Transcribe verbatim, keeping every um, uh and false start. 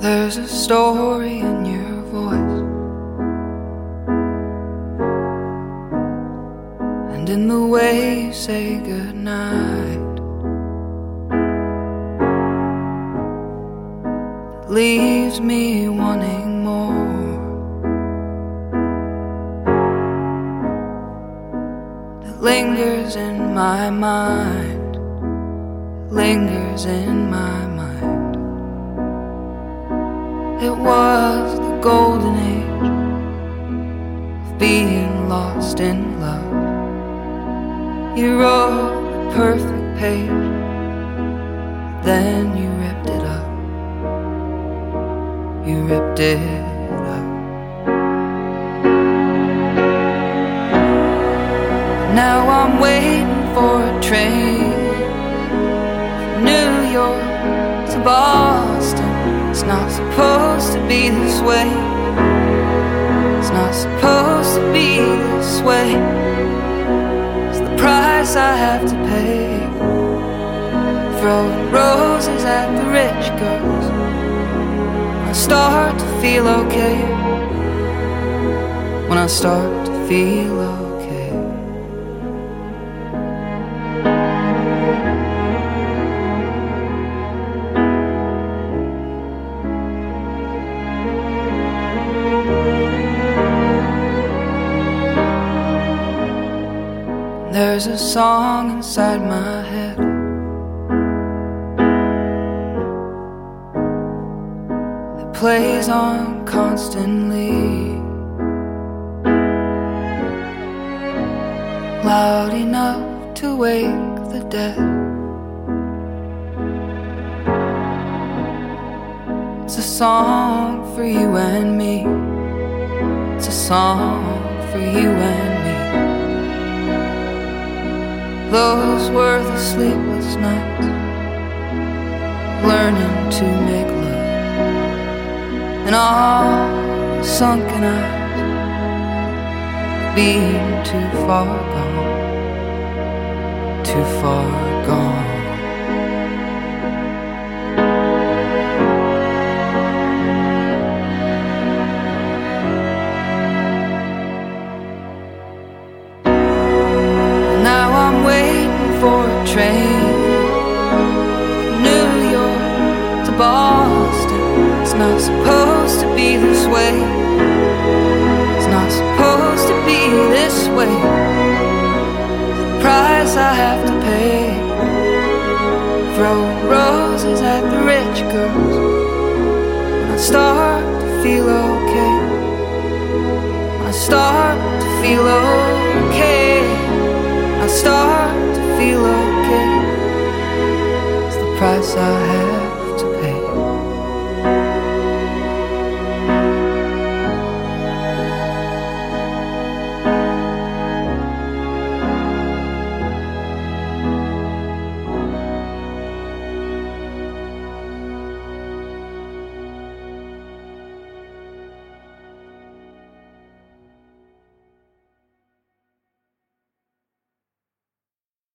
There's a story in your voice, and in the way you say goodnight, that leaves me wanting more, that lingers in my mind, that lingers in my mind. It was the golden age of being lost in love. You wrote a perfect page, then you ripped it up. You ripped it up. Now I'm waiting for a train from New York to Boston. It's not supposed to be this way. It's not supposed to be this way. It's the price I have to pay. Throwing roses at the rich girls. When I start to feel okay. When I start to feel okay. There's a song inside my head that plays on constantly, loud enough to wake the dead. It's a song for you and me. It's a song for you and me. Those were the sleepless nights, learning to make love, and all the sunken eyes, being too far gone, too far gone. For a train from New York to Boston. It's not supposed to be this way. It's not supposed to be this way. It's the price I have to pay. Throwing roses at the rich girls. When I start to feel okay. When I start to feel okay. When I start feel okay. It's the price I have.